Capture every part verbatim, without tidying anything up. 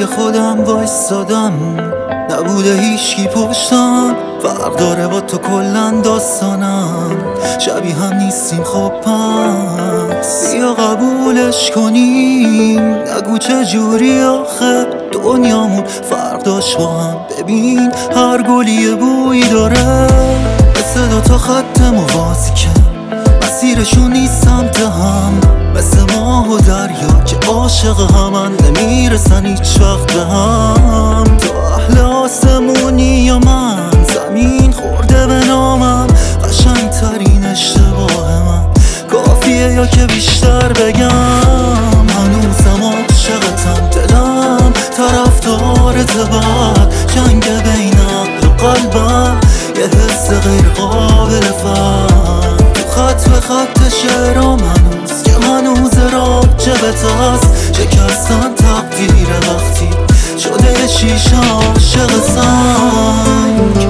خودم وایستادم، نبوده هیچکی پشتم، فرق داره با تو کلن داستانم، شبیه هم نیستیم خب پس بیا قبولش کنیم، نگو چجوری آخه دنیامون فرق داشت با هم، ببین هر گلی یه بویی داره، مثل دوتا خط موازی که مسیرشون نیست سمت هم، مثل ماه و دریا که عاشق همن نمیرسن هیچ وقت به هم، تو اهل آسمونی یا من زمین خورده به نامم، قشنگ ترین اشتباه من کافیه یا که بیشتر بگم، هنوزم عاشقتم، دلم طرفدارت، بعد جنگ بین عقل و قلبم یه حس غیر قابل فهم، خط به خط شعرام هنوز که هنوز راجبت هست، شکستن تقدیر وقتی شده شیشه عاشق سنگ.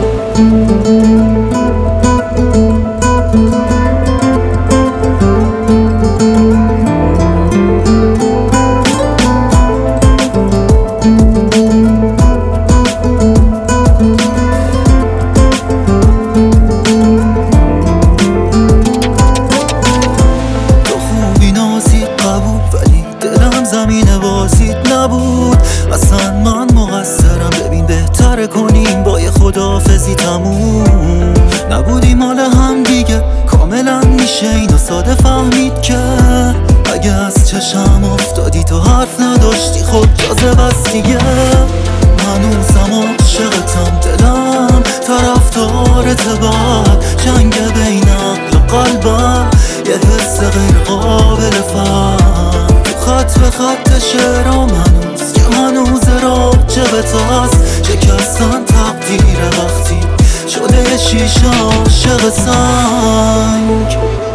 زمین بازیت نبود اصلا، من مقصرم، ببین بهتره کنیم با یه خداحافظی تموم، نبودی مال هم دیگه کاملا میشه اینو ساده فهمید که اگه از چشم افتادی تو حرف نداشتی خود جازه بس دیگه، هنوزم عاشقتم، دلم طرفدارت، بعد جنگ بین عقل و قلبم یه حس غیر قابل فهم، خط به خط شعرام هنوز که هنوز راجبت هست، شکستن تقدیر وقتی شده شیشه عاشق سنگ.